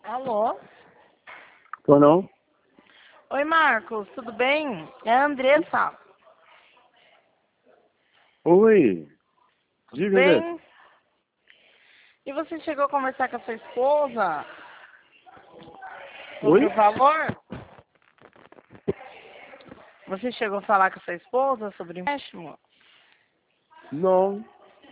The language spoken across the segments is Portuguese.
Alô? Tô não? Oi, Marcos, tudo bem? É a Andressa. Oi, Tudo diga, André. bem? E você chegou a conversar com a sua esposa sobre Oi? o valor? Você chegou a falar com a sua esposa sobre o empréstimo? Não.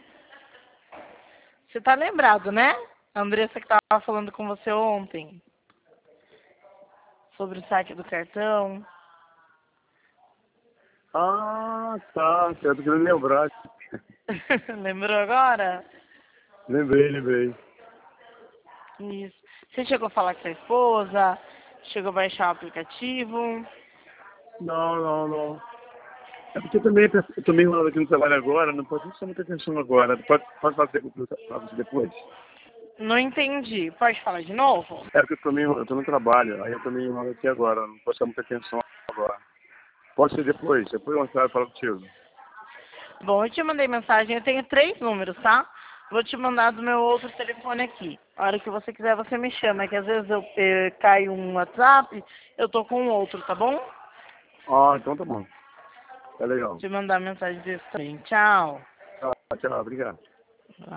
Você tá lembrado, né? A Andressa que tava falando com você ontem sobre o saque do cartão. Ah, tá. Eu tô querendo lembrar. Lembrou agora? Lembrei. Isso. Você chegou a falar com sua esposa? Chegou a baixar o aplicativo? Não. É porque eu tô meio enrolado aqui no trabalho agora, não pode prestar muita atenção agora. Pode fazer pra você depois? Não entendi. Pode falar de novo? É porque eu tô no trabalho, aí eu tô meio enrolado aqui agora, não posso prestar muita atenção agora. Pode ser depois mais tarde eu falo contigo. Bom, eu te mandei mensagem, eu tenho 3 números, tá? Vou te mandar do meu outro telefone aqui. A hora que você quiser, você me chama, que às vezes eu caio um WhatsApp, eu tô com outro, tá bom? Ah, então tá bom. Tá legal. Te mandar mensagem desse também. Tchau. Tchau, obrigado.